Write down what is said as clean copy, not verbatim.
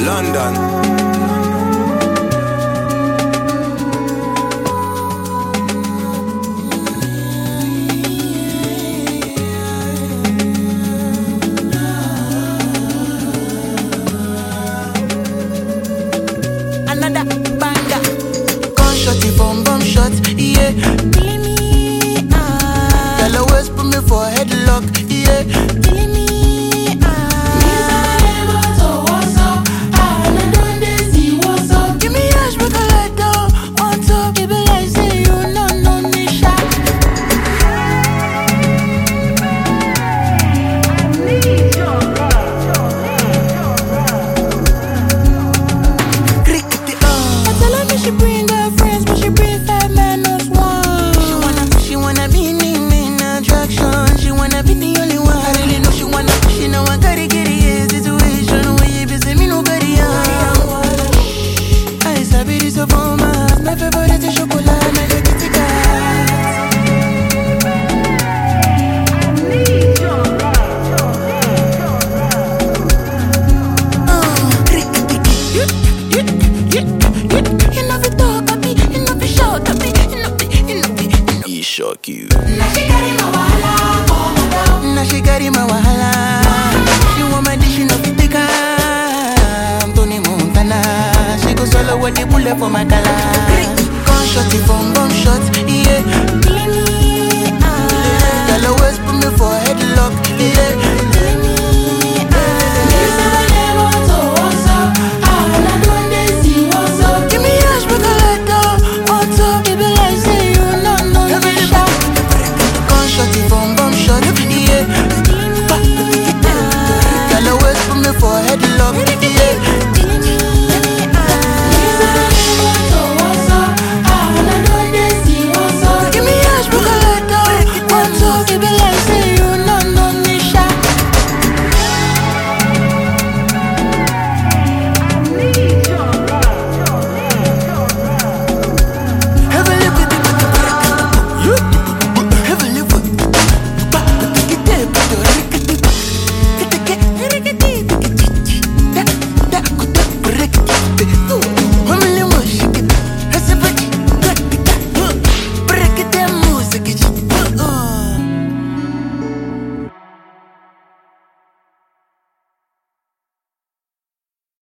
London. Another banger. Gunshot, bomb shot, yeah. Killing me, Girl always put me for headlock, yeah. Killing me, Give me ash, make I let down on top. Baby, I say you know, no need shot. I tell her me she bring her friends, but she bring 5 minus 1. She wanna be in attraction. She wanna be the only one. I really know she know I gotta get it. Situation where you be say me nobody I sabi this of all my favorite is chocolate, my favorite Shock you. Now she carry my wahala. She want my dish, she no fit take am. Tony Montana. She go solo with the bullet for my dollar.